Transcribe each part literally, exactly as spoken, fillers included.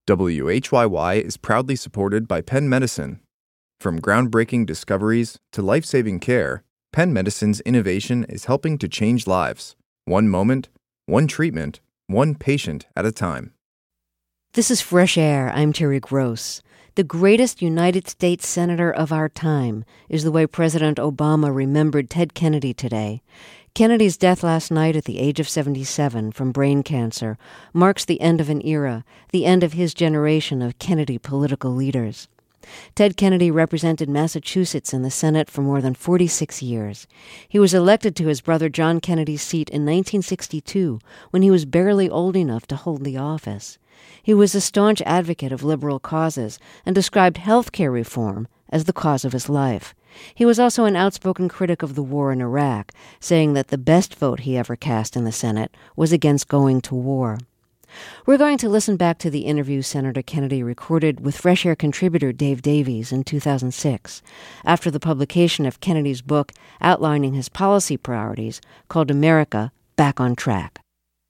W H Y Y is proudly supported by Penn Medicine. From groundbreaking discoveries to life-saving care, Penn Medicine's innovation is helping to change lives, one moment, one treatment, one patient at a time. This is Fresh Air. I'm Terry Gross. The greatest United States senator of our time is the way President Obama remembered Ted Kennedy today. Kennedy's death last night at the age of seventy-seven from brain cancer marks the end of an era, the end of his generation of Kennedy political leaders. Ted Kennedy represented Massachusetts in the Senate for more than forty-six years. He was elected to his brother John Kennedy's seat in nineteen sixty-two, when he was barely old enough to hold the office. He was a staunch advocate of liberal causes and described health care reform as the cause of his life. He was also an outspoken critic of the war in Iraq, saying that the best vote he ever cast in the Senate was against going to war. We're going to listen back to the interview Senator Kennedy recorded with Fresh Air contributor Dave Davies in two thousand six, after the publication of Kennedy's book outlining his policy priorities called America Back on Track.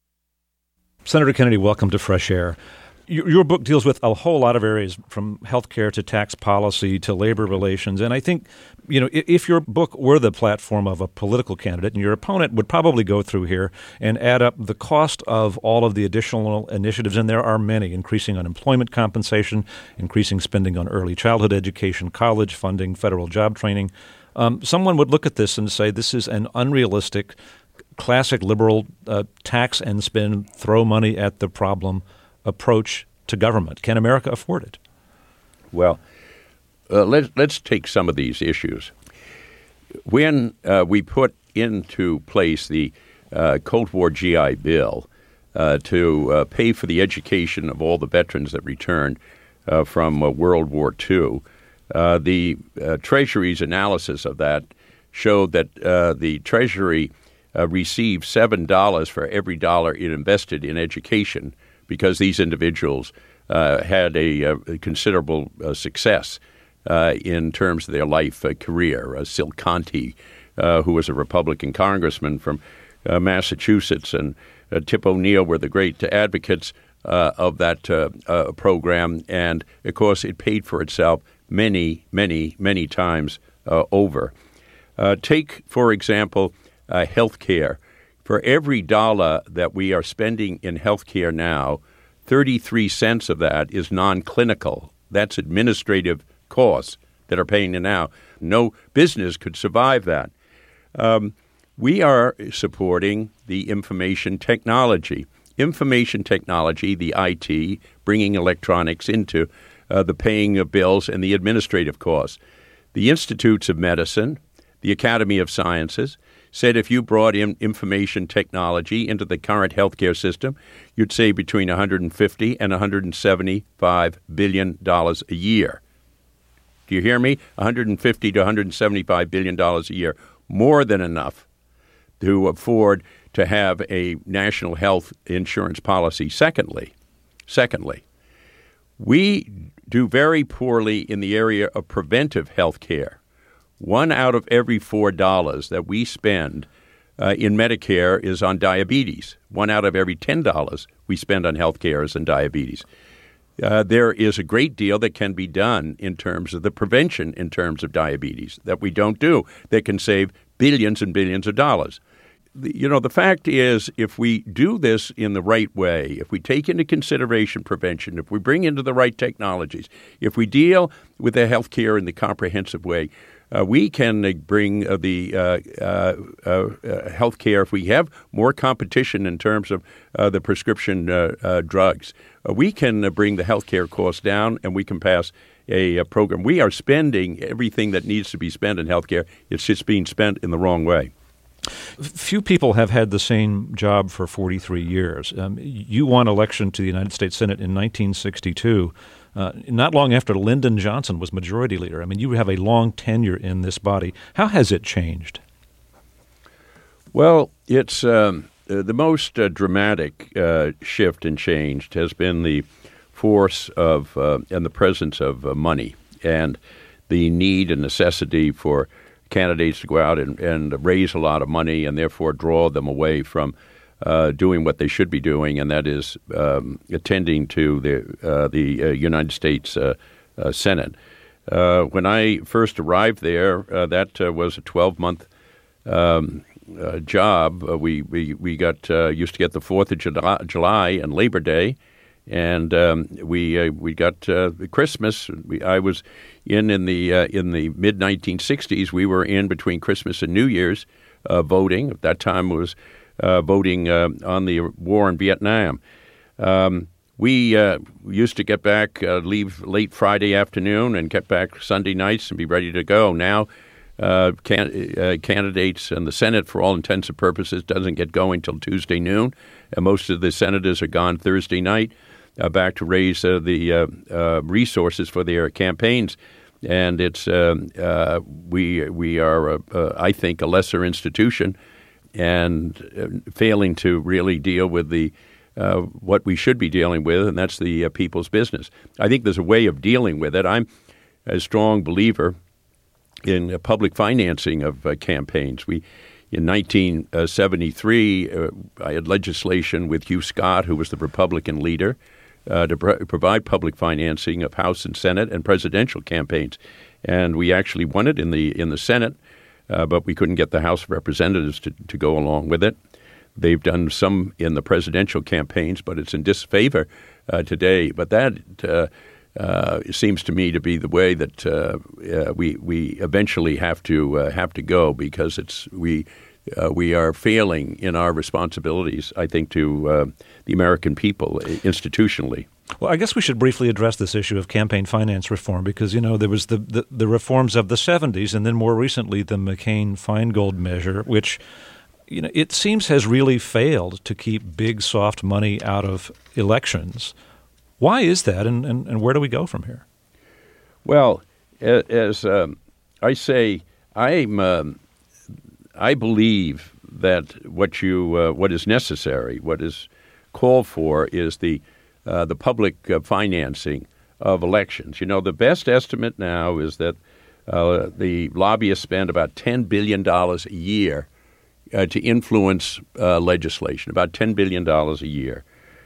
Senator Kennedy, welcome to Fresh Air. Your book deals with a whole lot of areas, from healthcare to tax policy to labor relations. And I think, you know, if your book were the platform of a political candidate, and your opponent would probably go through here and add up the cost of all of the additional initiatives, and there are many: increasing unemployment compensation, increasing spending on early childhood education, college funding, federal job training. Um, someone would look at this and say this is an unrealistic, classic liberal uh, tax and spend, throw money at the problem approach to government. Can America afford it? Well, uh, let's let's take some of these issues. When uh, we put into place the uh, Cold War G I Bill uh, to uh, pay for the education of all the veterans that returned uh, from uh, World War Two, uh, the uh, Treasury's analysis of that showed that uh, the Treasury uh, received seven dollars for every dollar it invested in education, because these individuals uh, had a, a considerable uh, success uh, in terms of their life uh, career. Uh, Sil Conti, uh, who was a Republican congressman from uh, Massachusetts, and uh, Tip O'Neill were the great advocates uh, of that uh, uh, program. And, of course, it paid for itself many, many, many times uh, over. Uh, take, for example, uh, health care. For every dollar that we are spending in healthcare now, thirty-three cents of that is non-clinical. That's administrative costs that are paying it now. No business could survive that. Um, we are supporting the information technology. Information technology, the I T, bringing electronics into uh, the paying of bills and the administrative costs. The Institutes of Medicine, the Academy of Sciences, said if you brought in information technology into the current healthcare system, you'd save between one hundred fifty and one hundred seventy-five billion dollars a year. Do you hear me? one hundred fifty to one hundred seventy-five billion dollars a year, more than enough to afford to have a national health insurance policy. Secondly, secondly, we do very poorly in the area of preventive health care. One out of every four dollars that we spend uh, in Medicare is on diabetes. One out of every ten dollars we spend on health care is on diabetes. Uh, there is a great deal that can be done in terms of the prevention in terms of diabetes that we don't do that can save billions and billions of dollars. The, you know, the fact is, if we do this in the right way, if we take into consideration prevention, if we bring into the right technologies, if we deal with the health care in the comprehensive way, Uh, we can uh, bring uh, the uh, uh, uh, health care, if we have more competition in terms of uh, the prescription uh, uh, drugs, uh, we can uh, bring the health care costs down, and we can pass a, a program. We are spending everything that needs to be spent in health care. It's just being spent in the wrong way. Few people have had the same job for forty-three years. Um, you won election to the United States Senate in nineteen sixty-two. Uh, not long after Lyndon Johnson was majority leader. I mean, you have a long tenure in this body. How has it changed? Well, it's um, uh, the most uh, dramatic uh, shift and change has been the force of uh, and the presence of uh, money, and the need and necessity for candidates to go out and, and raise a lot of money and therefore draw them away from uh, doing what they should be doing, and that is um, attending to the uh, the uh, United States uh, uh, Senate. Uh, when I first arrived there, uh, that uh, was a twelve-month um, uh, job. Uh, we we we got uh, used to get the Fourth of July, July and Labor Day, and um, we uh, we got uh, Christmas. We, I was in in the uh, in the mid nineteen sixties. We were in between Christmas and New Year's uh, voting. At that time, it was uh, voting uh, on the war in Vietnam. Um, We uh, used to get back, uh, leave late Friday afternoon and get back Sunday nights and be ready to go. Now, uh, can, uh, candidates in the Senate, for all intents and purposes, doesn't get going till Tuesday noon. And most of the senators are gone Thursday night uh, back to raise uh, the uh, uh, resources for their campaigns. And it's um, uh, we we are, uh, uh, I think, a lesser institution and uh, failing to really deal with the Uh, what we should be dealing with, and that's the uh, people's business. I think there's a way of dealing with it. I'm a strong believer in uh, public financing of uh, campaigns. We, in nineteen seventy-three, uh, I had legislation with Hugh Scott, who was the Republican leader, uh, to pr- provide public financing of House and Senate and presidential campaigns. And we actually won it in the in the Senate, uh, but we couldn't get the House of Representatives to, to go along with it. They've done some in the presidential campaigns, but it's in disfavor uh, today. But that uh, uh, seems to me to be the way that uh, uh, we we eventually have to uh, have to go, because it's we uh, we are failing in our responsibilities, I think, to uh, the American people institutionally. Well, I guess we should briefly address this issue of campaign finance reform, because, you know, there was the, the, the reforms of the seventies and then more recently the McCain-Feingold measure, which, you know, it seems has really failed to keep big, soft money out of elections. Why is that, and, and, and where do we go from here? Well, as um, I say, I'm um, I believe that what you uh, what is necessary, what is called for, is the uh, the public uh, financing of elections. You know, the best estimate now is that uh, the lobbyists spend about ten billion dollars a year Uh, to influence uh, legislation, about ten billion dollars a year.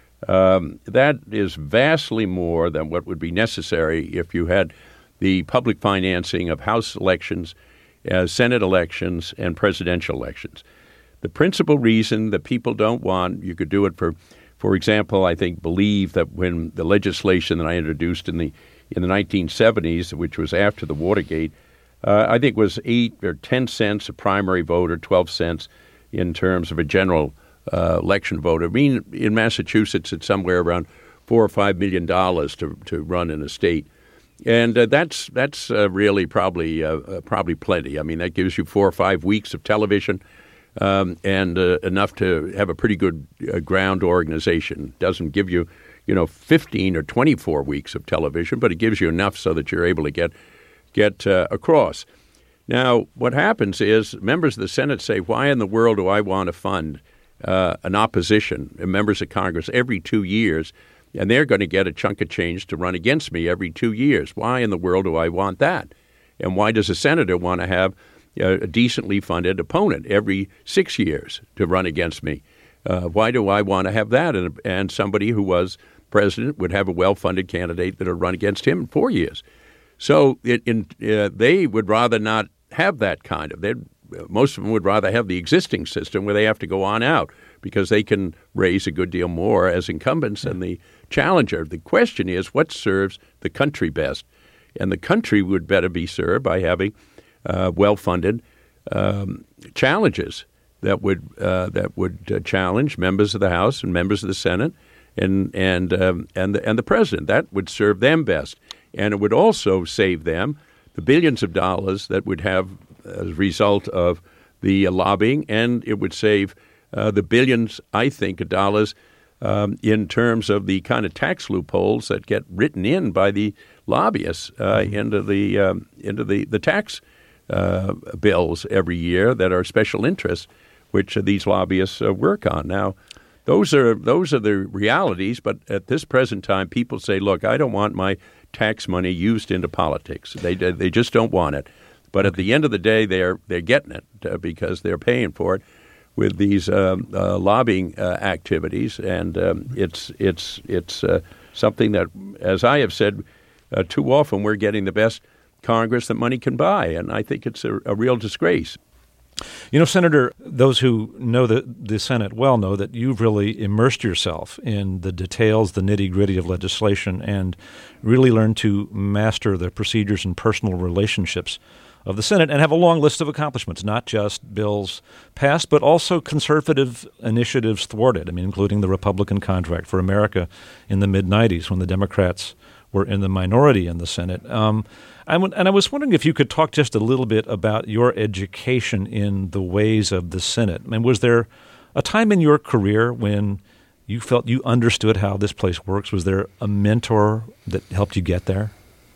Um, that is vastly more than what would be necessary if you had the public financing of House elections, uh, Senate elections, and presidential elections. The principal reason that people don't want, you could do it for, for example, I think, believe that when the legislation that I introduced in the in the nineteen seventies, which was after the Watergate, Uh, I think it was eight or ten cents a primary vote, or twelve cents in terms of a general uh, election vote. I mean, in Massachusetts, it's somewhere around four or five million dollars to to run in a state, and uh, that's that's uh, really probably uh, uh, probably plenty. I mean, that gives you four or five weeks of television, um, and uh, enough to have a pretty good uh, ground organization. Doesn't give you, you know, fifteen or twenty-four weeks of television, but it gives you enough so that you're able to get. get uh, across. Now, what happens is members of the Senate say, why in the world do I want to fund uh, an opposition, members of Congress, every two years, and they're going to get a chunk of change to run against me every two years? Why in the world do I want that? And why does a senator want to have uh, a decently funded opponent every six years to run against me? Uh, why do I want to have that? And, and somebody who was president would have a well-funded candidate that would run against him in four years. So it, in, uh, they would rather not have that kind of. Most of them would rather have the existing system where they have to go on out because they can raise a good deal more as incumbents than the challenger. The question is, what serves the country best? And the country would better be served by having uh, well-funded um, challenges that would uh, that would uh, challenge members of the House and members of the Senate and and um, and the, and the president. That would serve them best. And it would also save them the billions of dollars that would have as a result of the uh, lobbying, and it would save uh, the billions, I think, of dollars um, in terms of the kind of tax loopholes that get written in by the lobbyists uh, mm-hmm. into the um, into the the tax uh, bills every year that are special interests, which uh, these lobbyists uh, work on. Now, those are those are the realities. But at this present time, people say, "Look, I don't want my tax money used into politics. They they just don't want it." But at the end of the day, they're they're getting it uh, because they're paying for it. with these um, uh, lobbying uh, activities, and um, it's it's it's uh, something that, as I have said, uh, too often we're getting the best Congress that money can buy, and I think it's a, a real disgrace. You know, Senator, those who know the, the Senate well know that you've really immersed yourself in the details, the nitty-gritty of legislation, and really learned to master the procedures and personal relationships of the Senate and have a long list of accomplishments, not just bills passed, but also conservative initiatives thwarted, I mean, including the Republican Contract for America in the mid nineties when the Democrats were in the minority in the Senate. Um, I w- and I was wondering if you could talk just a little bit about your education in the ways of the Senate. I mean, was there a time in your career when you felt you understood how this place works? Was there a mentor that helped you get there?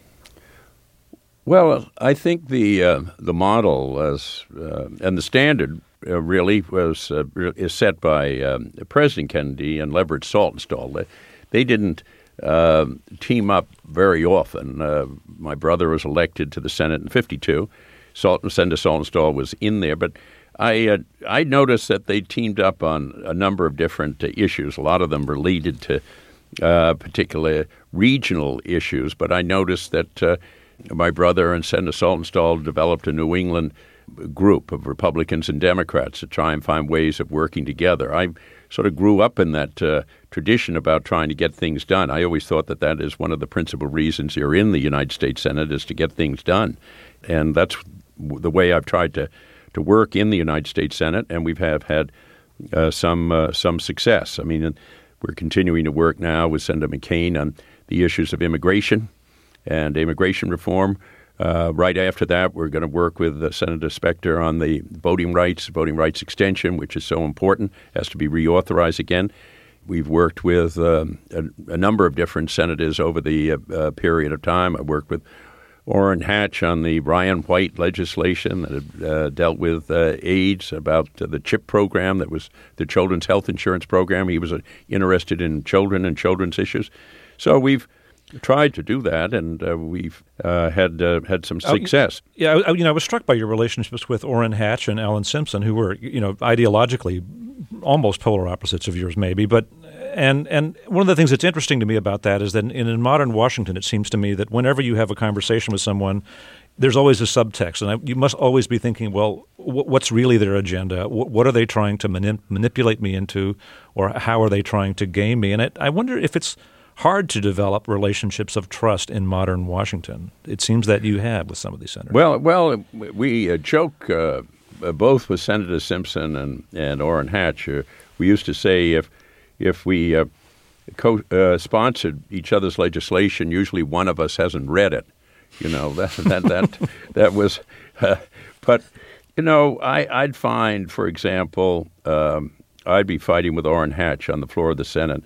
Well, I think the uh, the model as, uh, and the standard uh, really was uh, is set by um, President Kennedy and Leverett Saltonstall. They, they didn't uh, team up very often. Uh, my brother was elected to the Senate in fifty-two. Salt, Senator Saltonstall was in there, but I uh, I noticed that they teamed up on a number of different uh, issues. A lot of them related to uh, particular regional issues, but I noticed that uh, my brother and Senator Saltonstall developed a New England group of Republicans and Democrats to try and find ways of working together. I sort of grew up in that uh, tradition about trying to get things done. I always thought that that is one of the principal reasons you're in the United States Senate, is to get things done. And that's the way I've tried to, to work in the United States Senate, and we've have had uh, some uh, some success. I mean, we're continuing to work now with Senator McCain on the issues of immigration and immigration reform. Uh, right after that, we're going to work with uh, Senator Specter on the voting rights, voting rights extension, which is so important, has to be reauthorized again. We've worked with um, a, a number of different senators over the uh, uh, period of time. I worked with Orrin Hatch on the Ryan White legislation that had, uh, dealt with uh, AIDS, about uh, the CHIP program, that was the Children's Health Insurance Program. He was uh, interested in children and children's issues. So we've tried to do that, and uh, we've uh, had uh, had some success. Uh, yeah, I, you know, I was struck by your relationships with Orrin Hatch and Alan Simpson, who were, you know, ideologically almost polar opposites of yours, maybe. But and and one of the things that's interesting to me about that is that in, in modern Washington, it seems to me that whenever you have a conversation with someone, there's always a subtext, and I, you must always be thinking, well, w- what's really their agenda? W- what are they trying to mani- manipulate me into, or how are they trying to game me? And it, I wonder if it's hard to develop relationships of trust in modern Washington. It seems that you have with some of these senators. Well, well, we uh, joke uh, both with Senator Simpson and, and Orrin Hatch. Uh, we used to say if if we uh, co- uh, sponsored each other's legislation, usually one of us hasn't read it. You know, that that that that was. Uh, but you know, I, I'd find, for example, um, I'd be fighting with Orrin Hatch on the floor of the Senate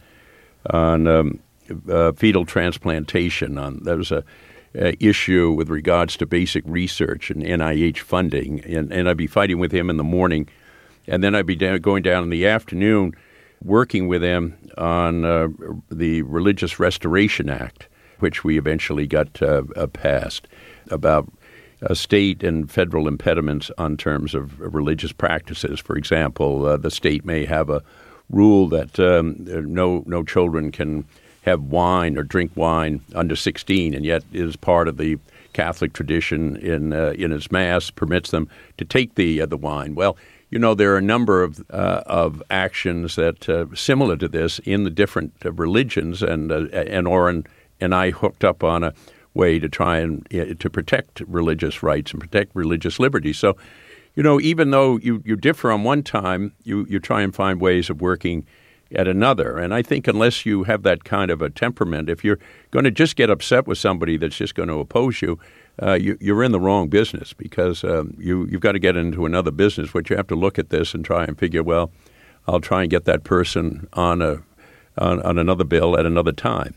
on Um, Uh, fetal transplantation. On there was a, a issue with regards to basic research and N I H funding, and, and I'd be fighting with him in the morning, and then I'd be down, going down in the afternoon, working with him on uh, the Religious Restoration Act, which we eventually got uh, uh, passed, about uh, state and federal impediments on terms of religious practices. For example, uh, the state may have a rule that um, no no children can have wine or drink wine under sixteen, and yet it is part of the Catholic tradition in uh, in its mass permits them to take the uh, the wine. Well, you know, there are a number of uh, of actions that uh, similar to this in the different uh, religions, and uh, and Orrin and I hooked up on a way to try and uh, to protect religious rights and protect religious liberty. So, you know, even though you, you differ on one time, you you try and find ways of working at another. And I think unless you have that kind of a temperament, if you're going to just get upset with somebody that's just going to oppose you, uh, you you're in the wrong business, because um, you, you've got to get into another business, which you have to look at this and try and figure, well, I'll try and get that person on a on, on another bill at another time.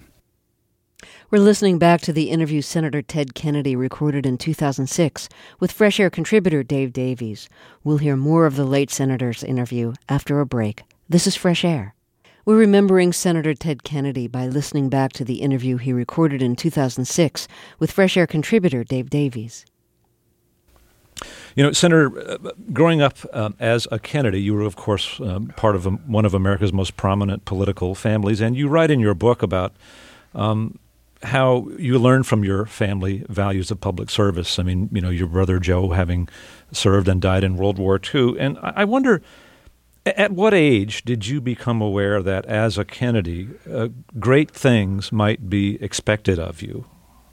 We're listening back to the interview Senator Ted Kennedy recorded in two thousand six with Fresh Air contributor Dave Davies. We'll hear more of the late senator's interview after a break. This is Fresh Air. We're remembering Senator Ted Kennedy by listening back to the interview he recorded in two thousand six with Fresh Air contributor Dave Davies. You know, Senator, uh, growing up um, as a Kennedy, you were, of course, um, part of a, one of America's most prominent political families, and you write in your book about um, how you learned from your family values of public service. I mean, you know, your brother Joe having served and died in World War Two. And I wonder, at what age did you become aware that as a Kennedy, uh, great things might be expected of you?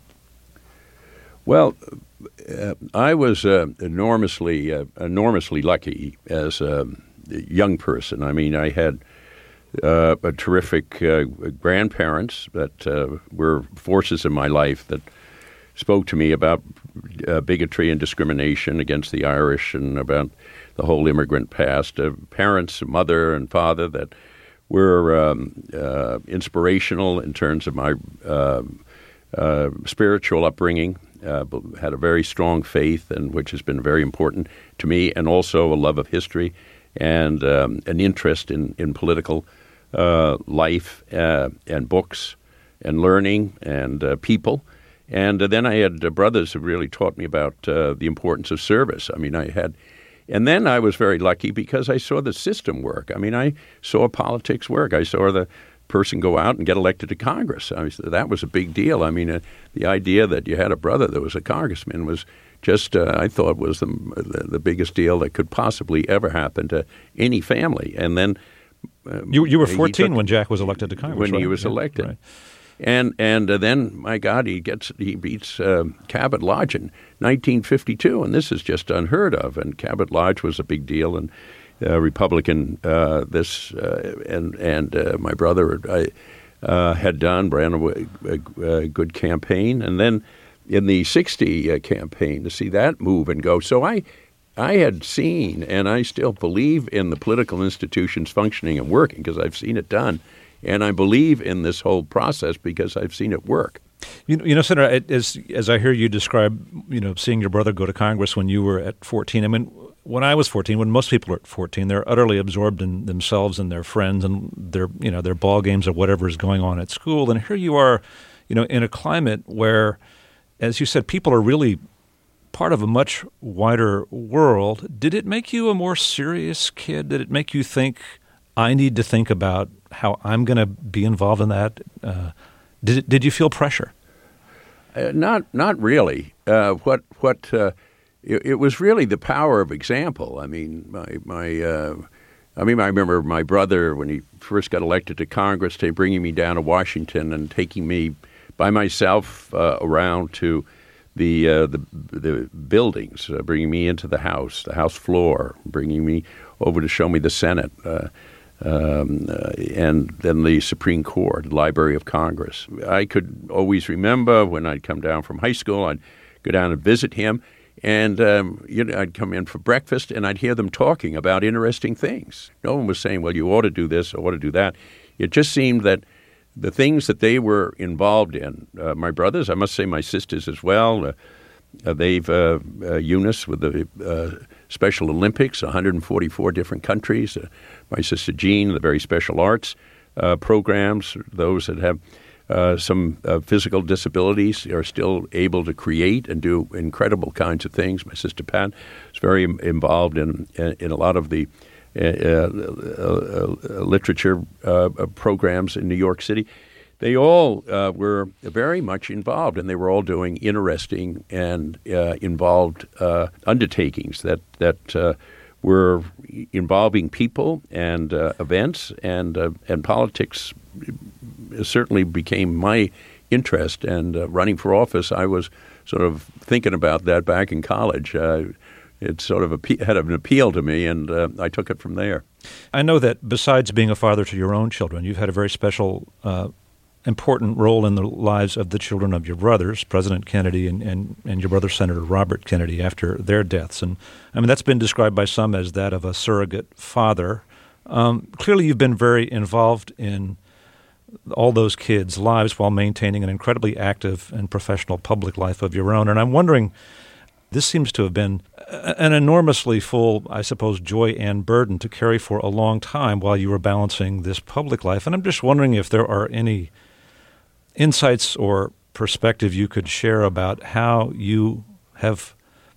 Well, uh, I was uh, enormously, uh, enormously lucky as a young person. I mean, I had uh, a terrific uh, grandparents that uh, were forces in my life that spoke to me about uh, bigotry and discrimination against the Irish and about the whole immigrant past. Uh, parents, mother and father that were um, uh, inspirational in terms of my uh, uh, spiritual upbringing. Uh, had a very strong faith, and which has been very important to me, and also a love of history and um, an interest in, in political uh, life uh, and books and learning and uh, people. And uh, then I had uh, brothers who really taught me about uh, the importance of service. I mean, I had, and then I was very lucky because I saw the system work. I mean, I saw politics work. I saw the person go out and get elected to Congress. I mean, that was a big deal. I mean, uh, the idea that you had a brother that was a congressman was just, uh, I thought, was the, the the biggest deal that could possibly ever happen to any family. And then um, you you were fourteen took, when Jack was elected to Congress. When right? he was yeah, elected, right. and and uh, then my God, he gets he beats uh, Cabot Lodge in nineteen fifty-two, and this is just unheard of. And Cabot Lodge was a big deal, and Uh, Republican, uh, this uh, and and uh, my brother I, uh, had done ran a, a, a good campaign, and then in the sixty uh, campaign to see that move and go. So I, I had seen, and I still believe in the political institutions functioning and working because I've seen it done, and I believe in this whole process because I've seen it work. You know, you know, Senator, as as I hear you describe, you know, seeing your brother go to Congress when you were at fourteen. I mean, when I was fourteen, when most people are at fourteen, they're utterly absorbed in themselves and their friends and their, you know, their ball games or whatever is going on at school. And here you are, you know, in a climate where, as you said, people are really part of a much wider world. Did it make you a more serious kid? Did it make you think, I need to think about how I'm going to be involved in that? Uh, did it, did you feel pressure? Uh, not not really. Uh, what what uh, it, it was really the power of example. I mean, my my. Uh, I mean, I remember my brother when he first got elected to Congress, they bringing me down to Washington and taking me by myself uh, around to the uh, the the buildings, uh, bringing me into the House, the House floor, bringing me over to show me the Senate. Uh, Um, uh, and then the Supreme Court, Library of Congress. I could always remember when I'd come down from high school, I'd go down and visit him, and um, you know, I'd come in for breakfast, and I'd hear them talking about interesting things. No one was saying, well, you ought to do this, or ought to do that. It just seemed that the things that they were involved in, uh, my brothers, I must say my sisters as well, uh, uh, they've, uh, uh, Eunice with the uh, Special Olympics, one hundred forty-four different countries. Uh, my sister Jean, the very special arts uh, programs, those that have uh, some uh, physical disabilities are still able to create and do incredible kinds of things. My sister Pat is very involved in in a lot of the uh, uh, uh, literature uh, programs in New York City. They all uh, were very much involved, and they were all doing interesting and uh, involved uh, undertakings that that uh, were involving people and uh, events, and uh, and politics certainly became my interest. And uh, running for office, I was sort of thinking about that back in college. Uh, it sort of appe- had an appeal to me, and uh, I took it from there. I know that besides being a father to your own children, you've had a very special uh important role in the lives of the children of your brothers, President Kennedy and, and, and your brother, Senator Robert Kennedy, after their deaths. And I mean, that's been described by some as that of a surrogate father. Um, clearly, you've been very involved in all those kids' lives while maintaining an incredibly active and professional public life of your own. And I'm wondering, this seems to have been an enormously full, I suppose, joy and burden to carry for a long time while you were balancing this public life. And I'm just wondering if there are any insights or perspective you could share about how you have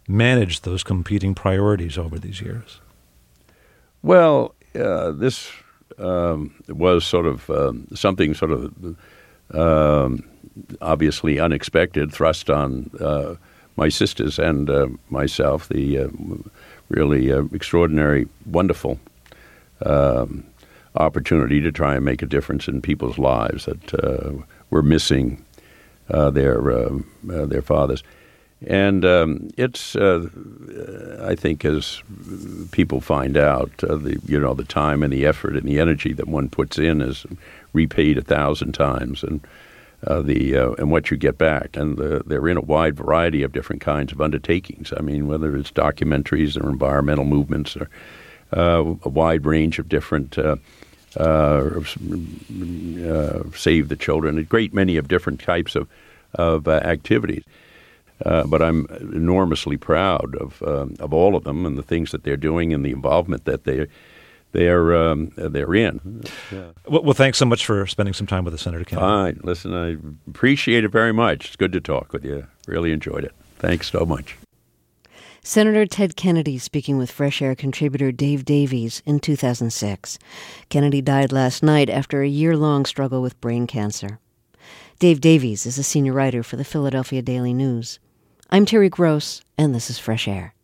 managed those competing priorities over these years? Well, uh, this um, was sort of um, something sort of um, obviously unexpected, thrust on uh, my sisters and uh, myself, the uh, really uh, extraordinary, wonderful um, opportunity to try and make a difference in people's lives that uh, were missing uh, their uh, uh, their fathers. And um, it's, uh, I think, as people find out, uh, the you know the time and the effort and the energy that one puts in is repaid a thousand times, and uh, the uh, and what you get back. And the, they're in a wide variety of different kinds of undertakings. I mean, whether it's documentaries or environmental movements or uh, a wide range of different uh, uh, uh, Save the Children, a great many of different types of of uh, activities. Uh, but I'm enormously proud of um, of all of them and the things that they're doing and the involvement that they they're um, they're in. Yeah. Well, well, thanks so much for spending some time with us, Senator Kennedy. Fine. Listen, I appreciate it very much. It's good to talk with you. Really enjoyed it. Thanks so much. Senator Ted Kennedy speaking with Fresh Air contributor Dave Davies in two thousand six. Kennedy died last night after a year-long struggle with brain cancer. Dave Davies is a senior writer for the Philadelphia Daily News. I'm Terry Gross, and this is Fresh Air.